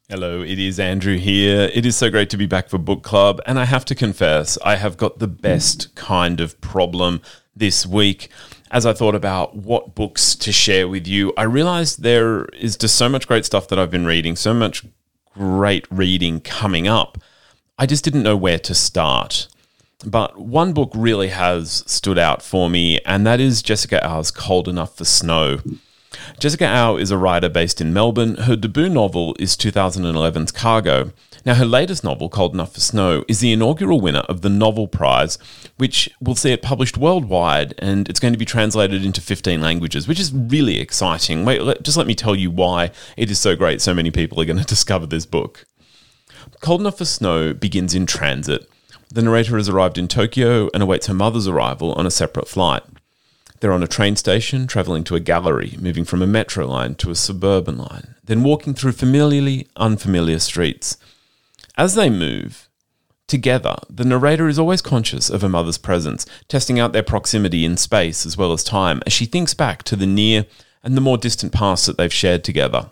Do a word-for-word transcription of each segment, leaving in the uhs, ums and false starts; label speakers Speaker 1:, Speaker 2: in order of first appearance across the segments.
Speaker 1: Hello, it is Andrew here. It is so great to be back for book club, and I have to confess, I have got the best kind of problem this week. As I thought about what books to share with you, I realized there is just so much great stuff that I've been reading, so much great reading coming up. I just didn't know where to start. But one book really has stood out for me, and that is Jessica Auer's Cold Enough for Snow. Jessica Auer is a writer based in Melbourne. Her debut novel is two thousand eleven's Cargo. Now, her latest novel, Cold Enough for Snow, is the inaugural winner of the Novel Prize, which will see it published worldwide, and it's going to be translated into fifteen languages, which is really exciting. Wait, let, just let me tell you why it is so great so many people are going to discover this book. Cold Enough for Snow begins in transit. The narrator has arrived in Tokyo and awaits her mother's arrival on a separate flight. They're on a train station, travelling to a gallery, moving from a metro line to a suburban line, then walking through familiarly unfamiliar streets. As they move, together, the narrator is always conscious of her mother's presence, testing out their proximity in space as well as time, as she thinks back to the near and the more distant past that they've shared together.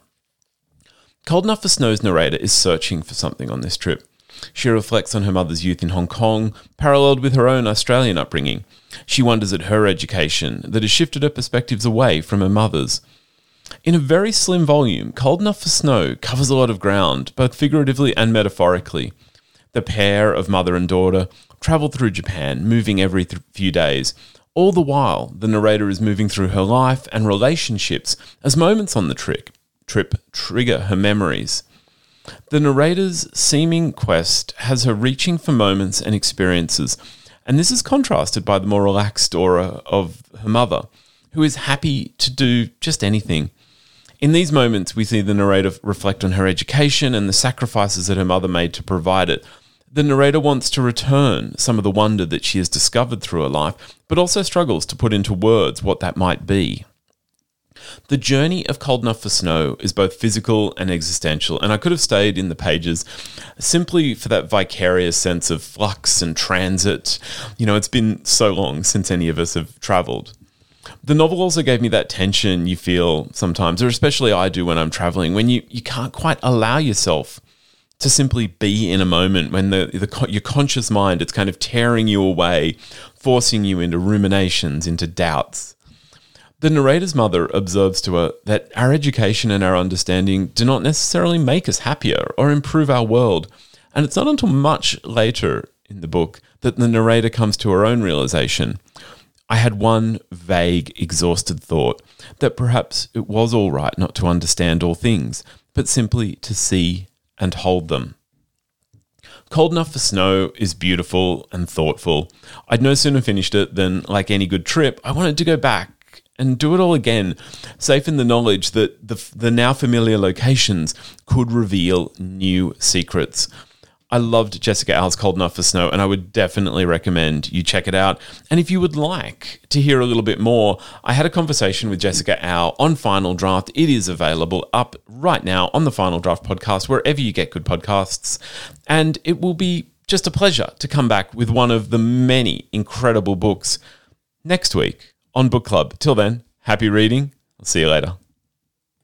Speaker 1: Cold Enough for Snow's narrator is searching for something on this trip. She reflects on her mother's youth in Hong Kong, paralleled with her own Australian upbringing. She wonders at her education that has shifted her perspectives away from her mother's. In a very slim volume, Cold Enough for Snow covers a lot of ground, both figuratively and metaphorically. The pair of mother and daughter travel through Japan, moving every th- few days. All the while, the narrator is moving through her life and relationships as moments on the trip, trip trigger her memories. The narrator's seeming quest has her reaching for moments and experiences, and this is contrasted by the more relaxed aura of her mother, who is happy to do just anything. In these moments, we see the narrator reflect on her education and the sacrifices that her mother made to provide it. The narrator wants to return some of the wonder that she has discovered through her life, but also struggles to put into words what that might be. The journey of Cold Enough for Snow is both physical and existential, and I could have stayed in the pages simply for that vicarious sense of flux and transit. You know, it's been so long since any of us have travelled. The novel also gave me that tension you feel sometimes, or especially I do when I'm travelling, when you, you can't quite allow yourself to simply be in a moment, when the, the your conscious mind, it's kind of tearing you away, forcing you into ruminations, into doubts. The narrator's mother observes to her that our education and our understanding do not necessarily make us happier or improve our world. And it's not until much later in the book that the narrator comes to her own realization. I had one vague, exhausted thought that perhaps it was all right not to understand all things, but simply to see and hold them. Cold Enough for Snow is beautiful and thoughtful. I'd no sooner finished it than, like any good trip, I wanted to go back and do it all again, safe in the knowledge that the, the now familiar locations could reveal new secrets. I loved Jessica Auer's Cold Enough for Snow, and I would definitely recommend you check it out. And if you would like to hear a little bit more, I had a conversation with Jessica Auer on Final Draft. It is available up right now on the Final Draft podcast, wherever you get good podcasts. And it will be just a pleasure to come back with one of the many incredible books next week on Book Club. Till then, happy reading. I'll see you later.